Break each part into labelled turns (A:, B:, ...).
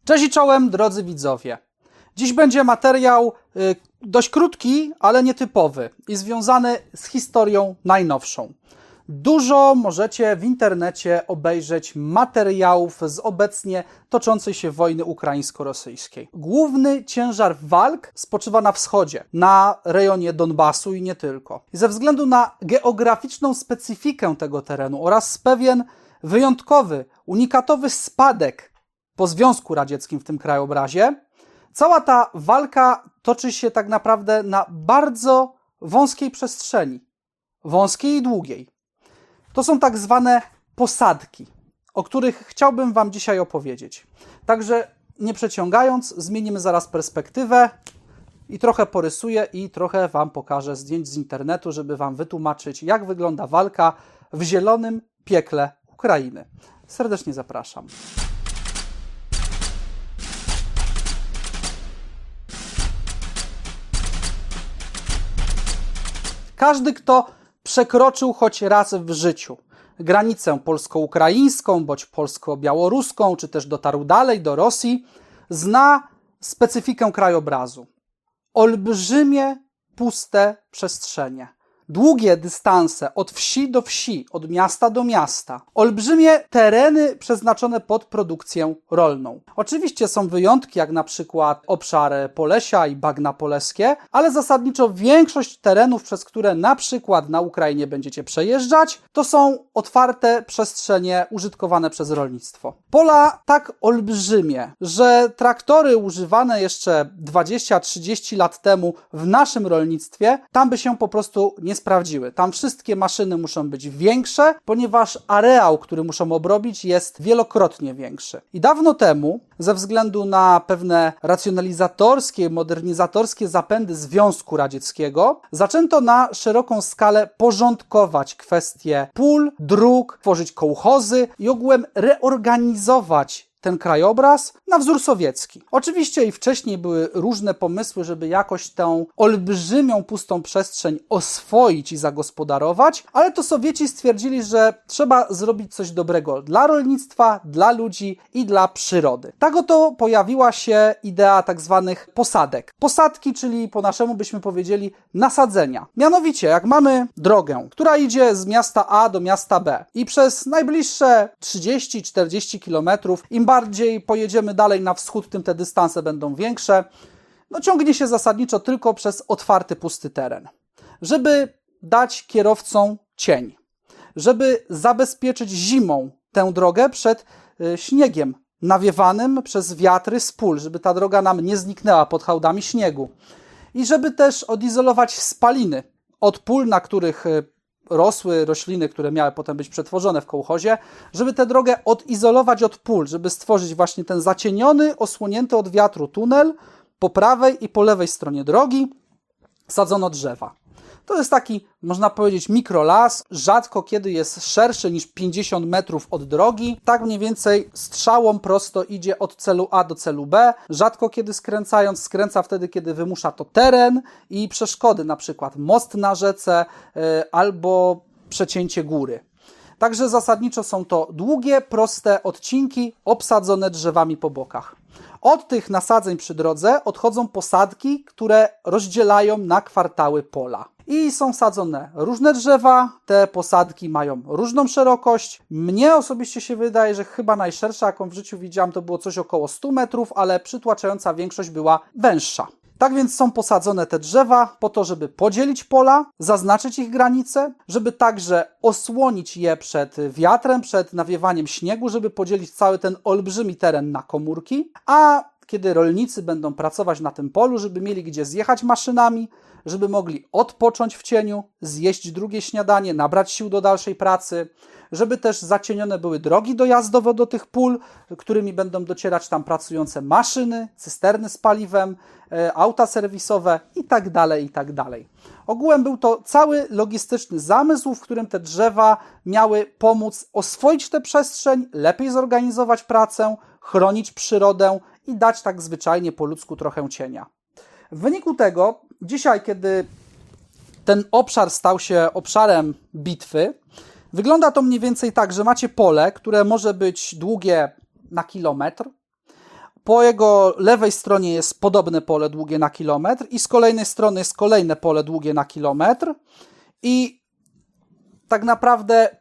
A: Cześć i czołem, drodzy widzowie. Dziś będzie materiał dość krótki, ale nietypowy i związany z historią najnowszą. Dużo możecie w internecie obejrzeć materiałów z obecnie toczącej się wojny ukraińsko-rosyjskiej. Główny ciężar walk spoczywa na wschodzie, na rejonie Donbasu i nie tylko. I ze względu na geograficzną specyfikę tego terenu oraz pewien wyjątkowy, unikatowy spadek po Związku Radzieckim w tym krajobrazie, cała ta walka toczy się tak naprawdę na bardzo wąskiej przestrzeni. Wąskiej i długiej. To są tak zwane posadki, o których chciałbym Wam dzisiaj opowiedzieć. Także nie przeciągając, zmienimy zaraz perspektywę i trochę porysuję i trochę Wam pokażę zdjęć z internetu, żeby Wam wytłumaczyć, jak wygląda walka w zielonym piekle Ukrainy. Serdecznie zapraszam. Każdy, kto przekroczył choć raz w życiu granicę polsko-ukraińską, bądź polsko-białoruską, czy też dotarł dalej do Rosji, zna specyfikę krajobrazu. Olbrzymie, puste przestrzenie. Długie dystanse od wsi do wsi, od miasta do miasta. Olbrzymie tereny przeznaczone pod produkcję rolną. Oczywiście są wyjątki, jak na przykład obszar Polesia i bagna poleskie, ale zasadniczo większość terenów, przez które na przykład na Ukrainie będziecie przejeżdżać, to są otwarte przestrzenie użytkowane przez rolnictwo. Pola tak olbrzymie, że traktory używane jeszcze 20-30 lat temu w naszym rolnictwie, tam by się po prostu nie sprawdziły. Tam wszystkie maszyny muszą być większe, ponieważ areał, który muszą obrobić, jest wielokrotnie większy. I dawno temu, ze względu na pewne racjonalizatorskie, modernizatorskie zapędy Związku Radzieckiego, zaczęto na szeroką skalę porządkować kwestie pól, dróg, tworzyć kołchozy i ogółem reorganizować ten krajobraz na wzór sowiecki. Oczywiście i wcześniej były różne pomysły, żeby jakoś tę olbrzymią, pustą przestrzeń oswoić i zagospodarować, ale to Sowieci stwierdzili, że trzeba zrobić coś dobrego dla rolnictwa, dla ludzi i dla przyrody. Tak oto pojawiła się idea tak zwanych posadek. Posadki, czyli po naszemu byśmy powiedzieli nasadzenia. Mianowicie, jak mamy drogę, która idzie z miasta A do miasta B i przez najbliższe 30-40 km, im bardziej pojedziemy dalej na wschód, tym te dystanse będą większe. Ciągnie się zasadniczo tylko przez otwarty, pusty teren. Żeby dać kierowcom cień, żeby zabezpieczyć zimą tę drogę przed śniegiem nawiewanym przez wiatry z pól, żeby ta droga nam nie zniknęła pod hałdami śniegu. I żeby też odizolować spaliny od pól, na których rosły rośliny, które miały potem być przetworzone w kołchozie, żeby tę drogę odizolować od pól, żeby stworzyć właśnie ten zacieniony, osłonięty od wiatru tunel. Po prawej i po lewej stronie drogi sadzono drzewa. To jest taki, można powiedzieć, mikrolas, rzadko kiedy jest szerszy niż 50 metrów od drogi. Tak mniej więcej strzałą prosto idzie od celu A do celu B. Rzadko kiedy skręca wtedy, kiedy wymusza to teren i przeszkody, na przykład most na rzece albo przecięcie góry. Także zasadniczo są to długie, proste odcinki obsadzone drzewami po bokach. Od tych nasadzeń przy drodze odchodzą posadki, które rozdzielają na kwartały pola. I są sadzone różne drzewa, te posadki mają różną szerokość. Mnie osobiście się wydaje, że chyba najszersza, jaką w życiu widziałam, to było coś około 100 metrów, ale przytłaczająca większość była węższa. Tak więc są posadzone te drzewa po to, żeby podzielić pola, zaznaczyć ich granice, żeby także osłonić je przed wiatrem, przed nawiewaniem śniegu, żeby podzielić cały ten olbrzymi teren na komórki, a kiedy rolnicy będą pracować na tym polu, żeby mieli gdzie zjechać maszynami, żeby mogli odpocząć w cieniu, zjeść drugie śniadanie, nabrać sił do dalszej pracy, żeby też zacienione były drogi dojazdowe do tych pól, którymi będą docierać tam pracujące maszyny, cysterny z paliwem, auta serwisowe itd., itd. Ogółem był to cały logistyczny zamysł, w którym te drzewa miały pomóc oswoić tę przestrzeń, lepiej zorganizować pracę, chronić przyrodę i dać tak zwyczajnie po ludzku trochę cienia. W wyniku tego, dzisiaj, kiedy ten obszar stał się obszarem bitwy, wygląda to mniej więcej tak, że macie pole, które może być długie na kilometr, Po jego lewej stronie jest podobne pole długie na kilometr i z kolejnej strony jest kolejne pole długie na kilometr i tak naprawdę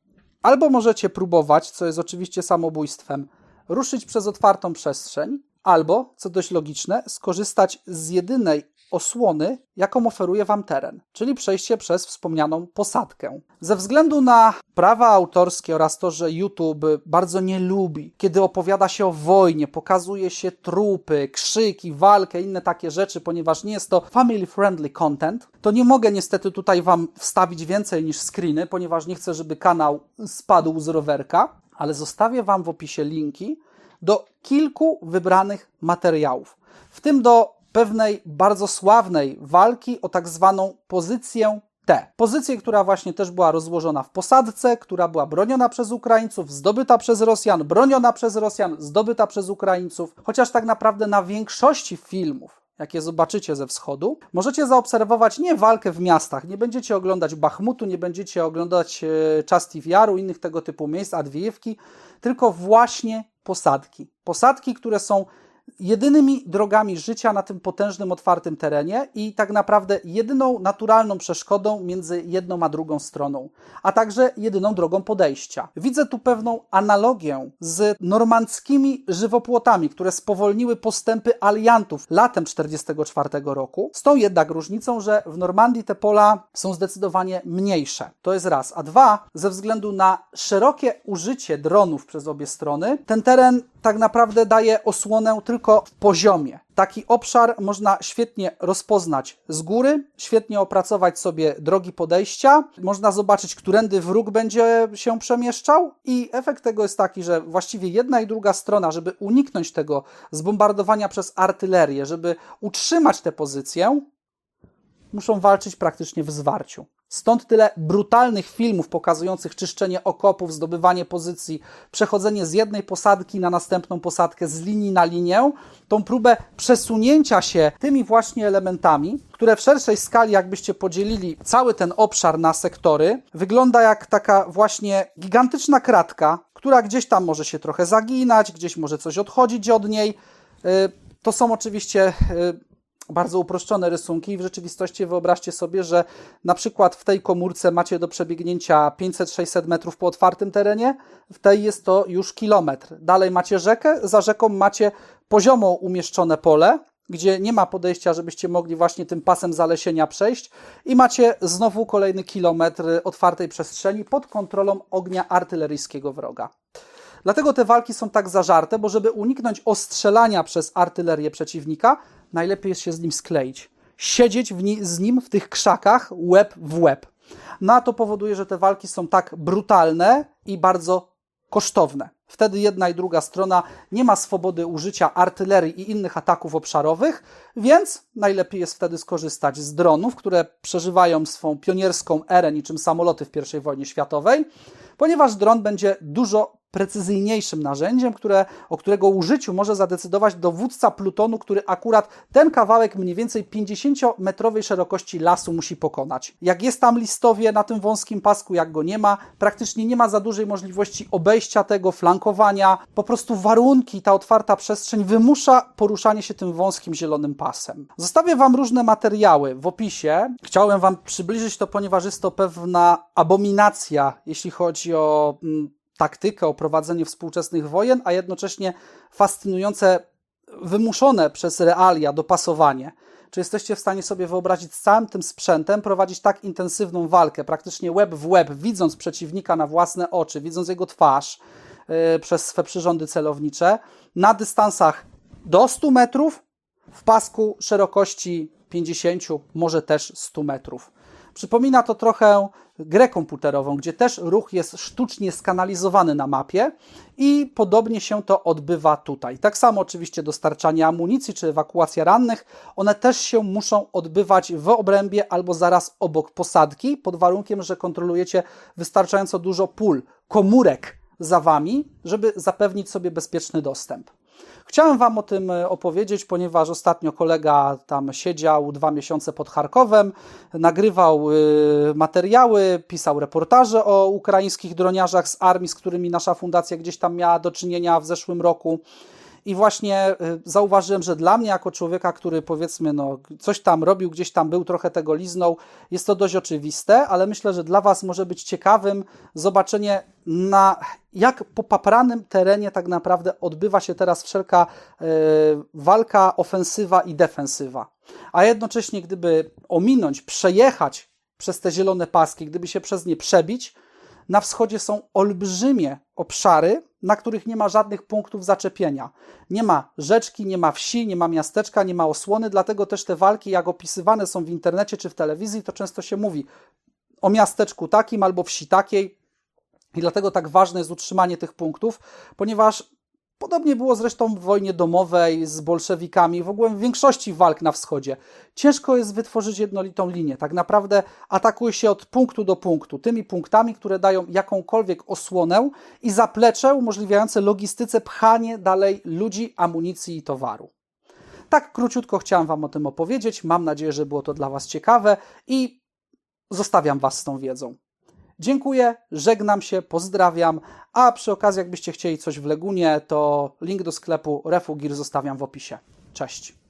A: albo możecie próbować, co jest oczywiście samobójstwem, ruszyć przez otwartą przestrzeń, albo, co dość logiczne, skorzystać z jedynej osłony, jaką oferuje Wam teren, czyli przejście przez wspomnianą posadkę. Ze względu na prawa autorskie oraz to, że YouTube bardzo nie lubi, kiedy opowiada się o wojnie, pokazuje się trupy, krzyki, walkę, inne takie rzeczy, ponieważ nie jest to family-friendly content, to nie mogę niestety tutaj Wam wstawić więcej niż screeny, ponieważ nie chcę, żeby kanał spadł z rowerka, ale zostawię Wam w opisie linki do kilku wybranych materiałów, w tym do pewnej bardzo sławnej walki o tak zwaną pozycję T. Pozycję, która właśnie też była rozłożona w posadce, która była broniona przez Ukraińców, zdobyta przez Rosjan, broniona przez Rosjan, zdobyta przez Ukraińców, chociaż tak naprawdę na większości filmów, jakie zobaczycie ze wschodu, możecie zaobserwować nie walkę w miastach, nie będziecie oglądać Bachmutu, nie będziecie oglądać Czastiv Jaru, innych tego typu miejsc, Adwijewki, tylko właśnie posadki. Posadki, które są jedynymi drogami życia na tym potężnym, otwartym terenie i tak naprawdę jedyną naturalną przeszkodą między jedną a drugą stroną, a także jedyną drogą podejścia. Widzę tu pewną analogię z normandzkimi żywopłotami, które spowolniły postępy aliantów latem 1944 roku, z tą jednak różnicą, że w Normandii te pola są zdecydowanie mniejsze. To jest raz. A dwa, ze względu na szerokie użycie dronów przez obie strony, ten teren tak naprawdę daje osłonę tylko w poziomie. Taki obszar można świetnie rozpoznać z góry, świetnie opracować sobie drogi podejścia, można zobaczyć, którędy wróg będzie się przemieszczał i efekt tego jest taki, że właściwie jedna i druga strona, żeby uniknąć tego zbombardowania przez artylerię, żeby utrzymać tę pozycję, muszą walczyć praktycznie w zwarciu. Stąd tyle brutalnych filmów pokazujących czyszczenie okopów, zdobywanie pozycji, przechodzenie z jednej posadki na następną posadkę, z linii na linię, tą próbę przesunięcia się tymi właśnie elementami, które w szerszej skali, jakbyście podzielili cały ten obszar na sektory, wygląda jak taka właśnie gigantyczna kratka, która gdzieś tam może się trochę zaginać, gdzieś może coś odchodzić od niej. To są oczywiście bardzo uproszczone rysunki i w rzeczywistości wyobraźcie sobie, że na przykład w tej komórce macie do przebiegnięcia 500-600 metrów po otwartym terenie, w tej jest to już kilometr. Dalej macie rzekę, za rzeką macie poziomo umieszczone pole, gdzie nie ma podejścia, żebyście mogli właśnie tym pasem zalesienia przejść i macie znowu kolejny kilometr otwartej przestrzeni pod kontrolą ognia artyleryjskiego wroga. Dlatego te walki są tak zażarte, bo żeby uniknąć ostrzelania przez artylerię przeciwnika, najlepiej jest się z nim skleić. Siedzieć z nim w tych krzakach łeb w łeb. No a to powoduje, że te walki są tak brutalne i bardzo kosztowne. Wtedy jedna i druga strona nie ma swobody użycia artylerii i innych ataków obszarowych, więc najlepiej jest wtedy skorzystać z dronów, które przeżywają swą pionierską erę niczym samoloty w I wojnie światowej, ponieważ dron będzie dużo precyzyjniejszym narzędziem, o którego użyciu może zadecydować dowódca plutonu, który akurat ten kawałek mniej więcej 50-metrowej szerokości lasu musi pokonać. Jak jest tam listowie na tym wąskim pasku, jak go nie ma, praktycznie nie ma za dużej możliwości obejścia tego, flankowania. Po prostu warunki, ta otwarta przestrzeń wymusza poruszanie się tym wąskim zielonym pasem. Zostawię Wam różne materiały w opisie. Chciałem Wam przybliżyć to, ponieważ jest to pewna abominacja, jeśli chodzi o taktykę, o prowadzenie współczesnych wojen, a jednocześnie fascynujące, wymuszone przez realia dopasowanie. Czy jesteście w stanie sobie wyobrazić z całym tym sprzętem prowadzić tak intensywną walkę, praktycznie łeb w łeb, widząc przeciwnika na własne oczy, widząc jego twarz przez swe przyrządy celownicze, na dystansach do 100 metrów, w pasku szerokości 50, może też 100 metrów. Przypomina to trochę grę komputerową, gdzie też ruch jest sztucznie skanalizowany na mapie i podobnie się to odbywa tutaj. Tak samo oczywiście dostarczanie amunicji czy ewakuacja rannych, one też się muszą odbywać w obrębie albo zaraz obok posadki, pod warunkiem, że kontrolujecie wystarczająco dużo pól, komórek za Wami, żeby zapewnić sobie bezpieczny dostęp. Chciałem Wam o tym opowiedzieć, ponieważ ostatnio kolega tam siedział 2 miesiące pod Charkowem, nagrywał materiały, pisał reportaże o ukraińskich droniarzach z armii, z którymi nasza fundacja gdzieś tam miała do czynienia w zeszłym roku. I właśnie zauważyłem, że dla mnie jako człowieka, który powiedzmy coś tam robił, gdzieś tam był, trochę tego liznął, jest to dość oczywiste, ale myślę, że dla Was może być ciekawym zobaczenie, jak po papranym terenie tak naprawdę odbywa się teraz wszelka walka, ofensywa i defensywa. A jednocześnie gdyby ominąć, przejechać przez te zielone paski, gdyby się przez nie przebić, na wschodzie są olbrzymie obszary, na których nie ma żadnych punktów zaczepienia. Nie ma rzeczki, nie ma wsi, nie ma miasteczka, nie ma osłony, dlatego też te walki, jak opisywane są w internecie czy w telewizji, to często się mówi o miasteczku takim albo wsi takiej i dlatego tak ważne jest utrzymanie tych punktów, ponieważ podobnie było zresztą w wojnie domowej z bolszewikami, w ogóle w większości walk na wschodzie. Ciężko jest wytworzyć jednolitą linię. Tak naprawdę atakuje się od punktu do punktu, tymi punktami, które dają jakąkolwiek osłonę i zaplecze umożliwiające logistyce pchanie dalej ludzi, amunicji i towaru. Tak króciutko chciałem Wam o tym opowiedzieć. Mam nadzieję, że było to dla Was ciekawe i zostawiam Was z tą wiedzą. Dziękuję, żegnam się, pozdrawiam, a przy okazji jakbyście chcieli coś w Legunie, to link do sklepu Refu Gear zostawiam w opisie. Cześć!